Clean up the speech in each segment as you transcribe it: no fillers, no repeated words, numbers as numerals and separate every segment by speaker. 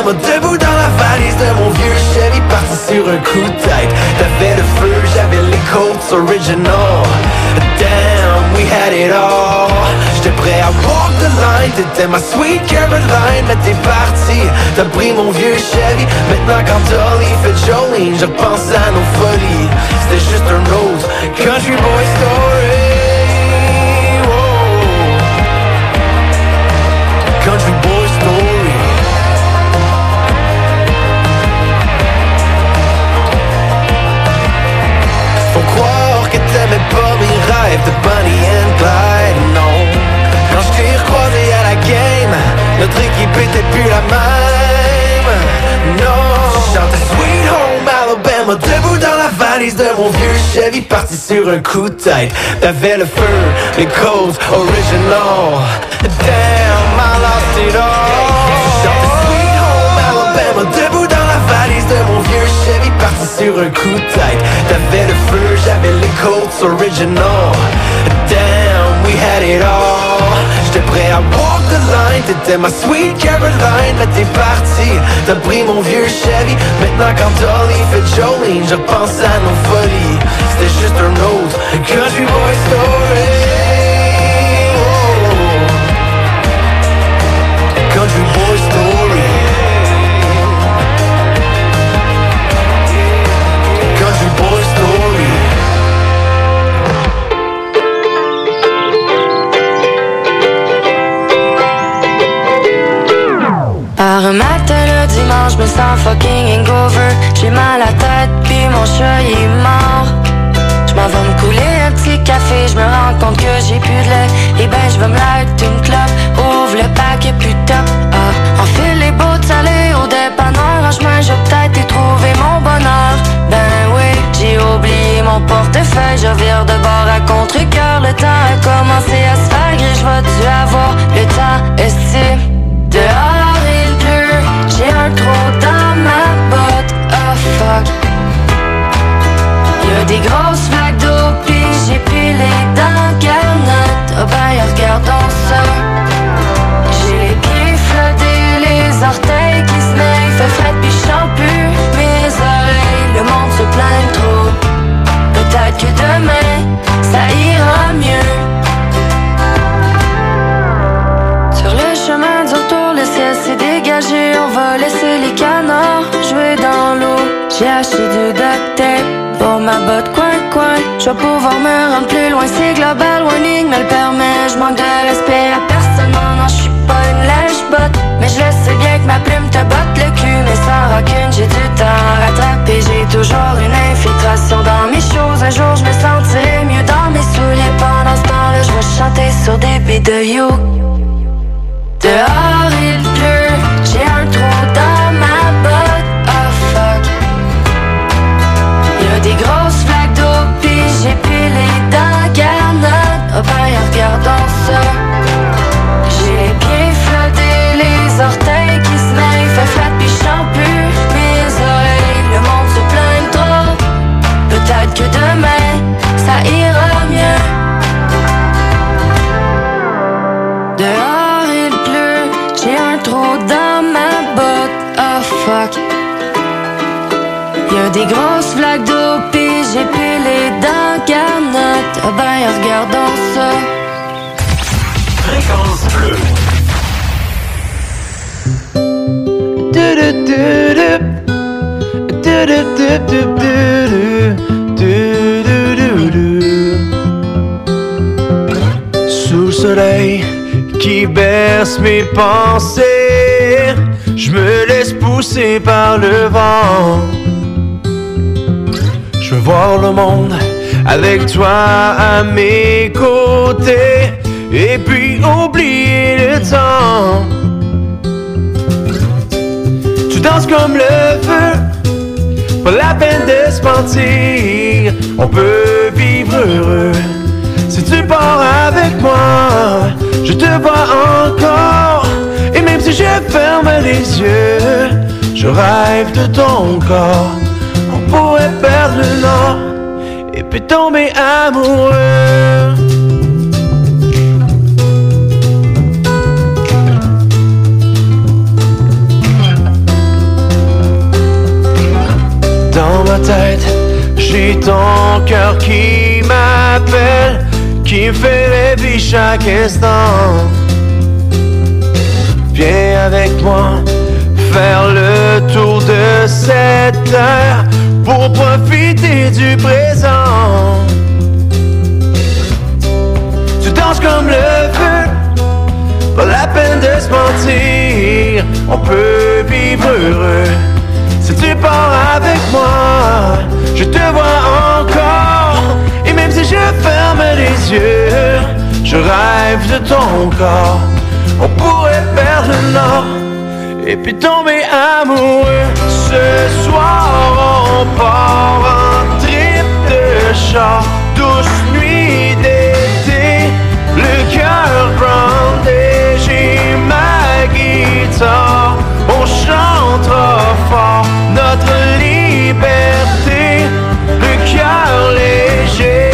Speaker 1: moi debout dans la valise de mon vieux Chevy, parti sur un coup de tête. T'avais le feu, j'avais les Colts original. Damn, we had it all. J'étais prêt à walk the line, t'étais ma sweet Caroline. Mais t'es parti, t'as pris mon vieux Chevy. Maintenant quand Dolly fait Jolene, je repense à nos folies. C'était juste un autre country boy story. Country boy story. Faut croire que t'aimais pas mes rêves de Bonnie and Clyde, non. Quand je t'ai recroisé à la game, notre équipe était plus la même, non. Je chantais Sweet Home Alabama, debout dans la valise de mon vieux Chevy, parti sur un coup de tête. T'avais le feu, les Colts original. Damn, I lost it all. Je chantais Sweet Home Alabama, debout dans la valise de mon vieux Chevy, parti sur un coup de tête. T'avais le feu, j'avais les Colts original. Damn, we had it all. J'étais prêt à walk the line, t'étais ma sweet Caroline. Mais t'es parti, t'as pris mon vieux Chevy. Maintenant quand Dolly fait Jolene, je pense à nos folies. C'était juste un autre country boy story. Country boy story. Country boy story.
Speaker 2: Par un matin le dimanche, je me sens fucking hangover. J'ai mal à la tête, puis mon chat il est mort. Je m'en vais me couler un petit café, je me rends compte que j'ai plus de lait. Et ben je vais me light une clope, ouvre le paquet plus top. Ah, enfile les bottes salées au dépanneur. En chemin, je vais peut-être y trouver mon bonheur. Ben oui, j'ai oublié mon portefeuille. Je vire de bord à contre-cœur. Le temps a commencé à se faire gris. Je vais-tu avoir le temps estime? Dehors il pleut, j'ai un trou dans ma botte. Oh fuck. Y'a des grosses flaques d'eau, pis j'ai pilé dans garnotte. Oh ben regardons ça. J'ai les pieds flottés, les orteils qui se mêlent. Fait fret pis j'sens plus mes oreilles. Le monde se plaint trop. Peut-être que demain, ça ira mieux. Sur le chemin du retour, le ciel s'est dégagé. On va laisser les canards jouer dans l'eau. J'ai acheté du duct tape pour ma botte coin-coin. Je vais pouvoir me rendre plus loin. C'est global warning me le permet. Je manque de respect à personne. Non, je suis pas une lèche-botte. Mais je le sais bien que ma plume te botte le cul. Mais sans rancune, j'ai du temps à rattraper. J'ai toujours une infiltration dans mes choses. Un jour, je me sentirai mieux dans mes souliers. Pendant ce temps-là, je vais chanter sur des beats de you. Dehors il pleut, j'ai un trou dans ma botte. Oh fuck. Y'a des grosses flaques d'eau, pis j'ai pilé dans garnotte. Oh ben regardons ça. J'ai les pieds flottés, les orteils qui se mêlent. Fait flat pis j'sens plus mes oreilles. Le monde se plaint trop. Peut-être que demain, ça ira mieux. Dehors il pleut, j'ai un trou dans ma botte. Oh fuck. Y'a des grosses flaques d'eau, pis j'ai pilé dans garnotte. Oh ben regardons ça.
Speaker 1: Fréquence bleue. Sous le soleil qui berce mes pensées, je me laisse pousser par le vent. Je veux voir le monde avec toi à mes côtés, et puis oublier le temps. Tu danses comme le feu, pas la peine de se mentir. On peut vivre heureux si tu pars avec moi. Je te vois encore, et même si je ferme les yeux, je rêve de ton corps. On pourrait perdre le nord et puis tomber amoureux. puis ton cœur qui m'appelle, qui me fait rêver chaque instant. Viens avec moi faire le tour de cette terre pour profiter du présent. Tu danses comme le feu, pas la peine de se mentir, on peut vivre heureux. Si tu pars avec moi, je te vois encore. Et même si je ferme les yeux, je rêve de ton corps. On pourrait faire le nord et puis tomber amoureux. Ce soir on part en trip de char, douce nuit d'été, le cœur brandé, j'ai ma guitare. On chantera fort notre liberté, le cœur léger.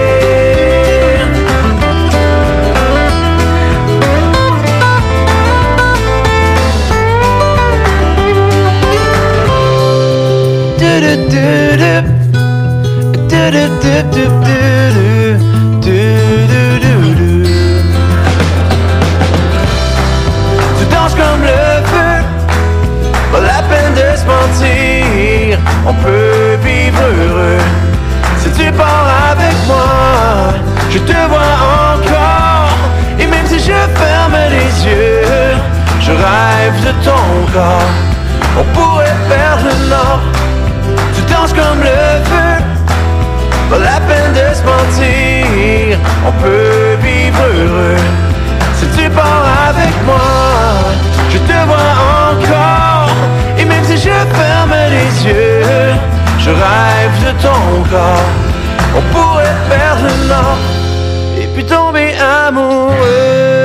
Speaker 1: Tu danses comme le feu, pas la peine de se mentir, on peut vivre heureux. Si tu pars avec moi, je te vois encore. Et même si je ferme les yeux, je rêve de ton corps. On pourrait faire le nord. Tu danses comme le feu, pas la peine de se mentir, on peut vivre heureux. Si tu pars avec moi, je te vois encore. Et même si je ferme les yeux, je rêve de ton corps. On pourrait faire le nord et puis tomber amoureux.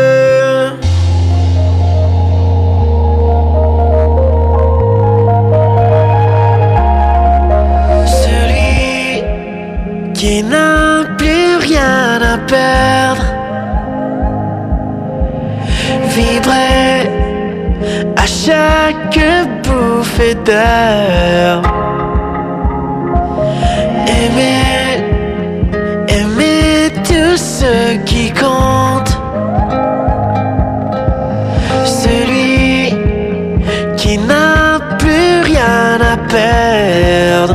Speaker 1: Qui n'a plus rien à perdre, vibrer à chaque bouffée d'air, aimer tout ce qui compte, celui qui n'a plus rien à perdre.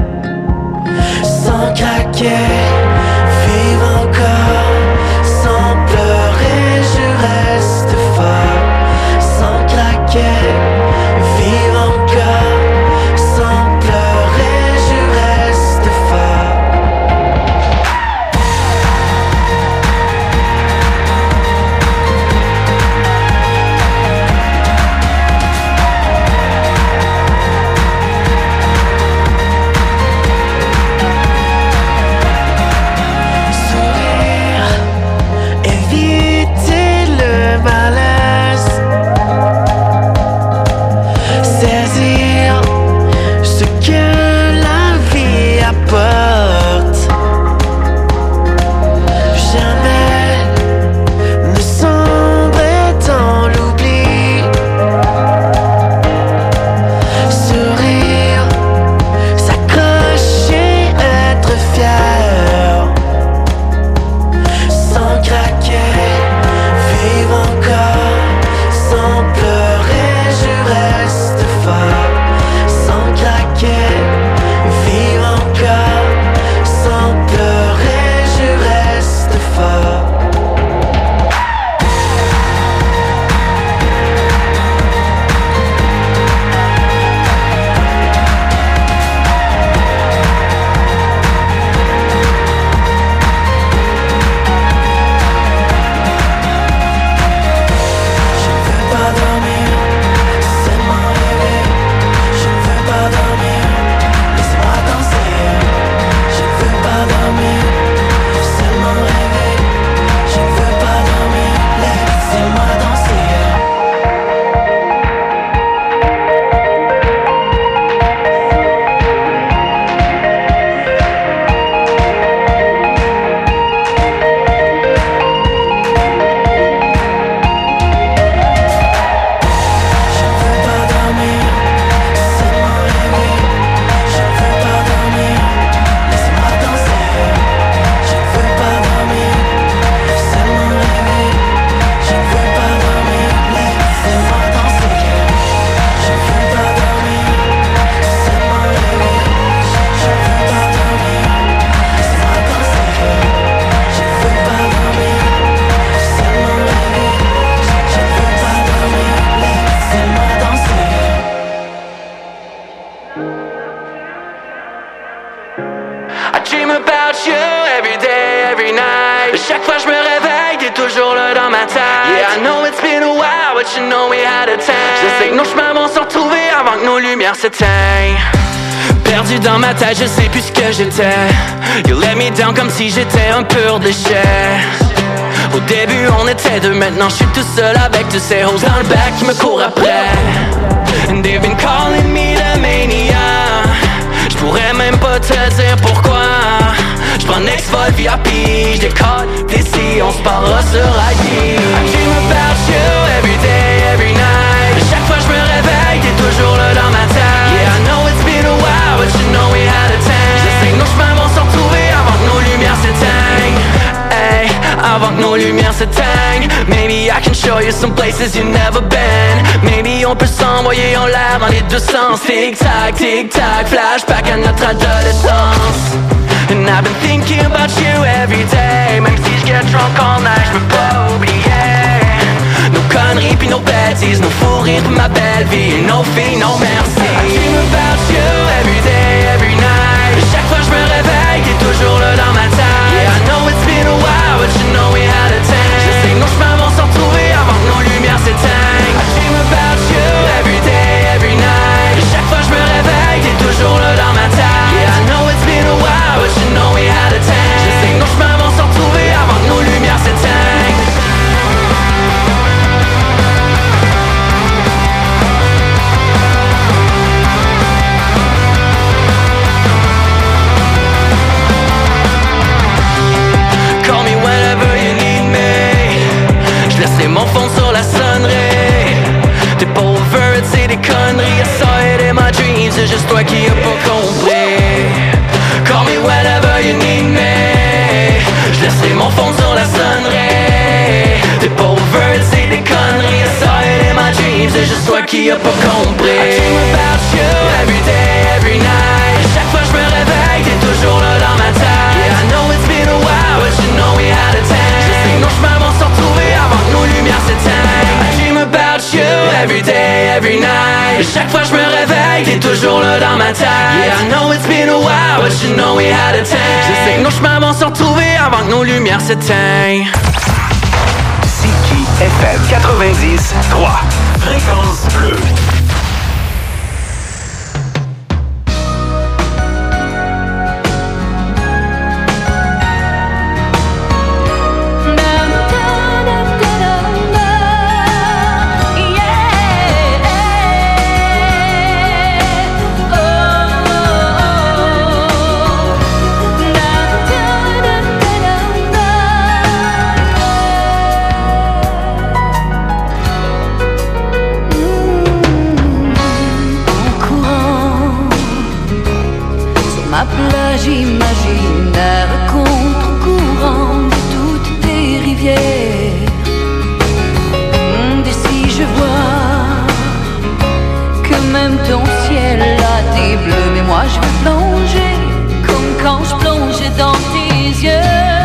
Speaker 1: Sans craquer, vivre encore, sans pleurer, je reste fort. Sans craquer, vivre encore, sans pleurer, je reste fort. dream about you every day, every night. Chaque fois je me réveille, t'es toujours là dans ma tête. Yeah, I know it's been a while, but you know we had a time. Je sais que nos chemins vont se retrouver avant que nos lumières s'éteignent. Perdu dans ma tête, je sais plus ce que j'étais. You let me down comme si j'étais un pur déchet. Au début on était deux, maintenant je suis tout seul avec tous ces hoes dans le bac qui me courent après. And they've been calling me the mania. J'pourrais même pas te dire pourquoi. J'prends Next Vol VIP, j'décolle d'ici, on se parlera sur IG. I dream about you every day, every night. Chaque fois je me réveille, t'es toujours là dans ma tête. Yeah, I know it's been a while, but you know we had a time. Je sais que nos chemins vont se retrouver avant que nos lumières s'éteignent. Hey, avant que nos lumières s'éteignent. Maybe I can show you some places you've never been. Maybe on peut s'envoyer en l'air dans les deux sens. Tic tac, flashback à notre adolescence. And I've been thinking about you every day. Même si je get drunk all night, je peux pas oublier nos conneries pis nos bêtises, nos fous rires pis ma belle vie, et nos filles, non merci. I dream about you every day, every night. Chaque fois je me réveille, t'es toujours là dans ma tête. Yeah, I know it's been a while, but you know we had a time. Je sais que nos chemins vont se retrouver avant que nos lumières s'éteignent. I dream about you every day, every night. Chaque fois je me réveille, t'es toujours là dans ma tête. Yeah, I know it's been a while, but you know we had a time. Je sais que nos chemins vont se retrouver avant que nos lumières s'éteignent. Call me whenever you need me. Je laisserai mon phone sur la sonnerie. T'es pas over, c'est des conneries. I saw it in my dreams, c'est juste toi qui as pas compris. Call me whenever you need me. Je laisserai mon phone sur la sonnerie. T'es pas over, c'est des conneries. I saw it in my dreams, c'est juste toi qui as pas compris. I dream about you every day, every night. Chaque fois je me réveille, t'es toujours là dans ma tête. Yeah, I know it's been a while, but you know we had a time. Je sais que nos chemins vont se retrouver avant que nos lumières s'éteignent. I dream about you every day, every night. Chaque fois je me réveille, t'es toujours là dans ma tête. Yeah, I know it's been a while, but you know we had a time. Je sais que nos chemins vont se retrouver avant que nos lumières s'éteignent.
Speaker 3: FM 90.3 Fréquence Bleue.
Speaker 4: Imaginaire contre-courant de toutes tes rivières. D'ici je vois que même ton ciel a des bleus. Mais moi je veux plonger comme quand je plongeais dans tes yeux.